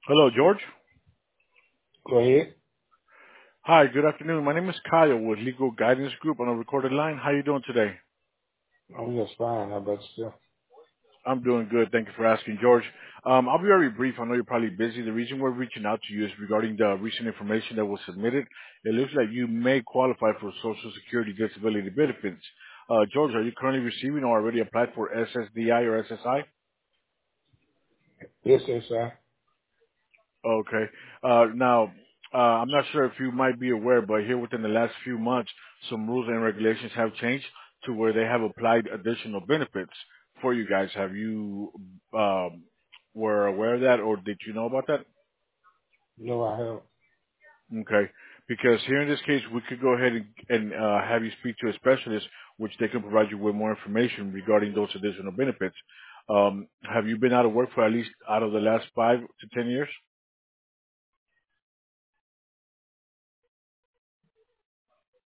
Hello, George. Go ahead. Hi, good afternoon. My name is Kyle with Legal Guidance Group on a recorded line. How you doing today? I'm just fine. How about yourself? I'm doing good. Thank you for asking, George. I'll be very brief. I know you're probably busy. The reason we're reaching out to you is regarding the recent information that was submitted. It looks like you may qualify for Social Security disability benefits. George, are you currently receiving or already applied for SSDI or SSI? Yes, yes, sir. Okay. Now, I'm not sure if you might be aware, but here within the last few months, some rules and regulations have changed to where they have applied additional benefits for you guys. Have you were aware of that, or did you know about that? No, I haven't. Okay. Because here in this case, we could go ahead and have you speak to a specialist, which they can provide you with more information regarding those additional benefits. Have you been out of work for at least out of the last 5 to 10 years?